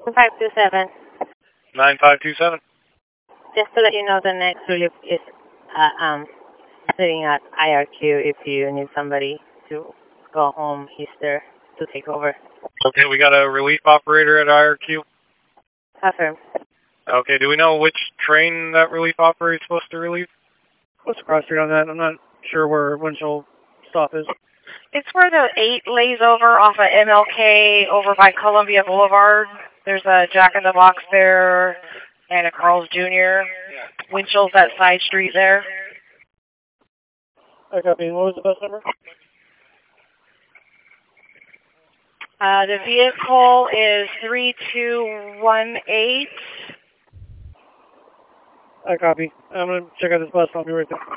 527. 9527. Just to let you know, the next relief is sitting at IRQ. If you need somebody to go home, he's there to take over. Okay, we got a relief operator at IRQ. Affirm. Okay, do we know which train that relief operator is supposed to relieve? What's the cross street on that? I'm not sure where Winchell stop is. It's where the 8 lays over off of MLK over by Columbia Boulevard. There's a Jack in the Box there and a Carl's Jr. Winchell's that side street there. I copy. What was the bus number? The vehicle is 3218. I copy. I'm going to check out this bus. I'll be right there.